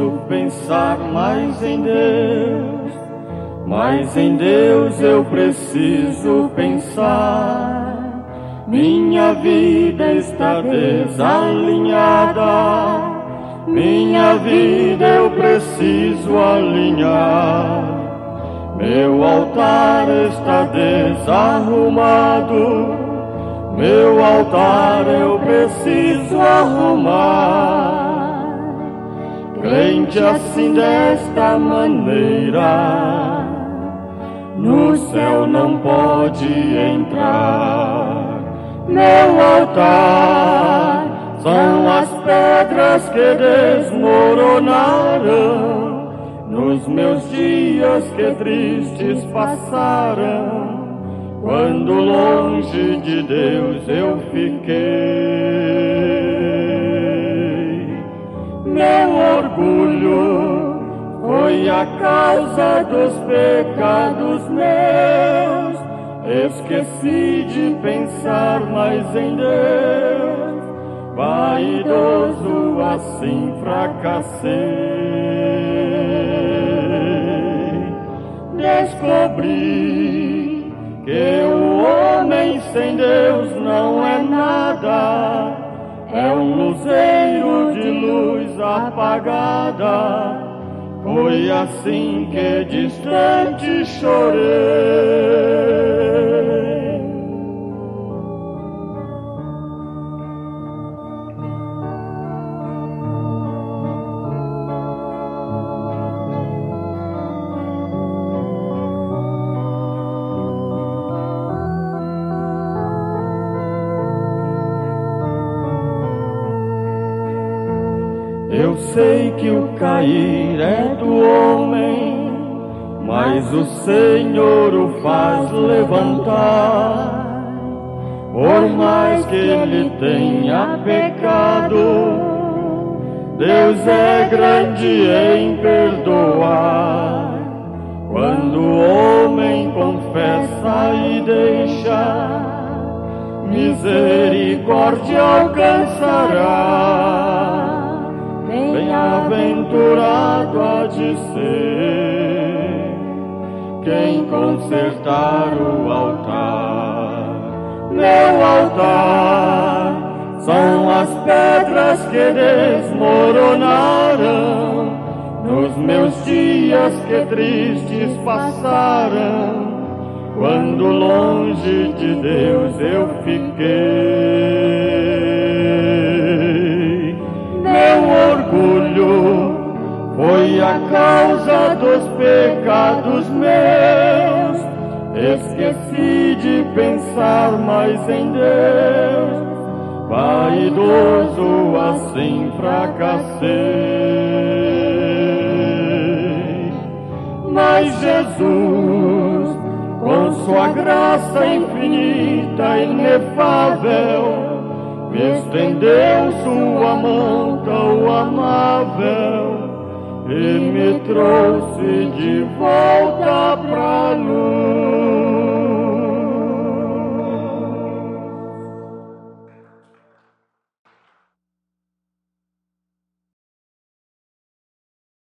preciso pensar mais em Deus, mas em Deus eu preciso pensar. Minha vida está desalinhada, minha vida eu preciso alinhar. Meu altar está desarrumado, meu altar eu preciso arrumar. Crente assim desta maneira, no céu não pode entrar. Meu altar são as pedras que desmoronaram nos meus dias que tristes passaram, quando longe de Deus eu fiquei. Meu orgulho foi a causa dos pecados meus, esqueci de pensar mais em Deus, vaidoso assim fracassei. Descobri que o homem sem Deus não é nada, é um luzeiro de luz apagada. Foi assim que distante chorei. Eu sei que o cair é do homem, mas o Senhor o faz levantar. Por mais que ele tenha pecado, Deus é grande em perdoar. Quando o homem confessa e deixa, misericórdia alcançará. Bem-aventurado há de ser quem consertar o altar. Meu altar são as pedras que desmoronaram nos meus dias que tristes passaram, quando longe de Deus eu fiquei. Meu orgulho foi a causa dos pecados meus, esqueci de pensar mais em Deus, vaidoso assim fracassei. Mas Jesus, com sua graça infinita e inefável, me estendeu sua mão tão amável e me trouxe de volta pra luz.